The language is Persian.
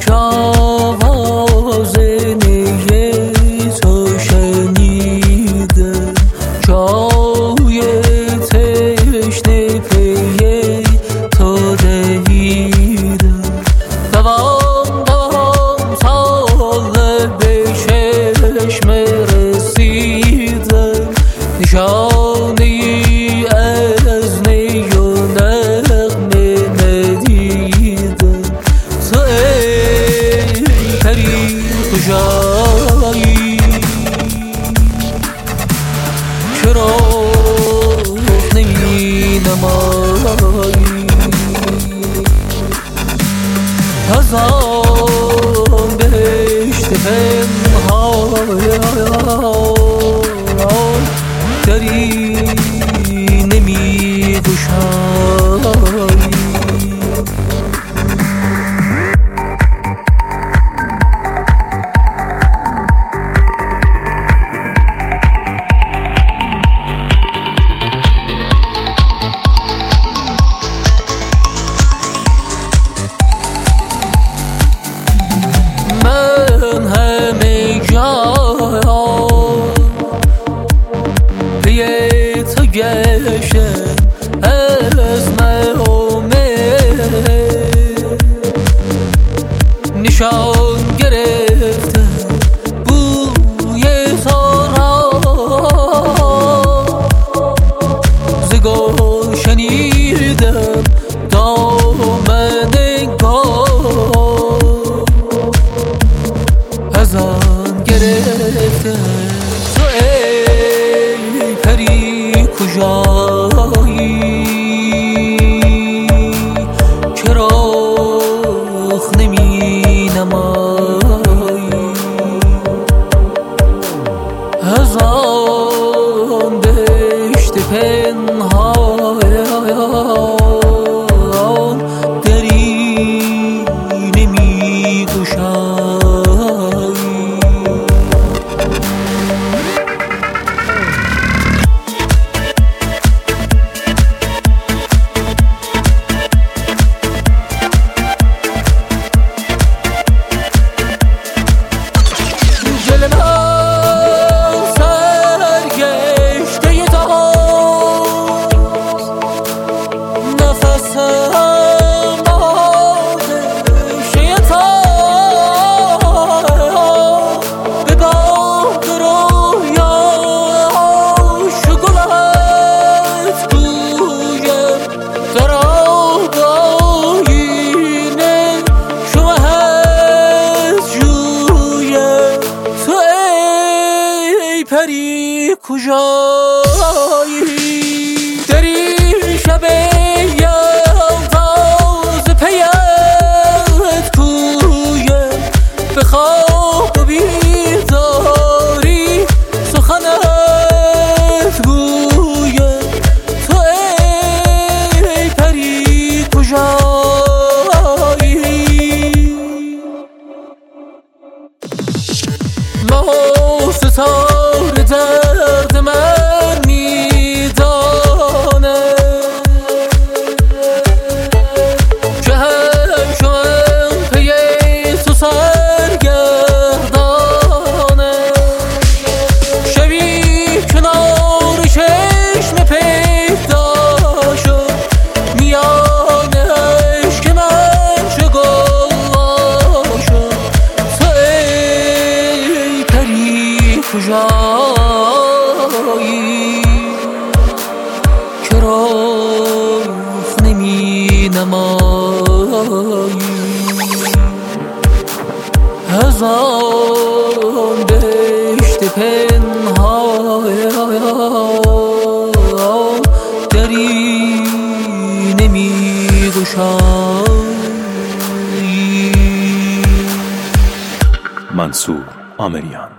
آواز نی تو شنیدم، جای تشنه پی تو دویدم. دوام سال به چشم رسیدم، نشانی از نی و نغمه ندیدم. تو ای پری کجایی، چرا نمی نمایی؟ از آن بهشت پنهان دری نمی گشایی. من همه جا پی تو گشتم، از محومه نشان گرفتم بوی سارا، ز گل شنیدم دامن گل، از آن گرفتم. تو ای پری کجایی، چرا نمی نمایی؟ از آن بهشت پنهان دری نمی گشایی. پری کجایی، دری شب یلداز پیت کویم، به خواب و بیداری سخنت گویم. تو ای پری کجایی، ماه و ستاره درد من میدانه، که همچون پی تو سرگردانه. شبی کنار چشم پیدا شد، میان عشق من چو گل شد. تو ای پری کجایی، چرا نمی نمایی؟ از آن بهشت پنهان دری نمی گشایی. منصور آمریان.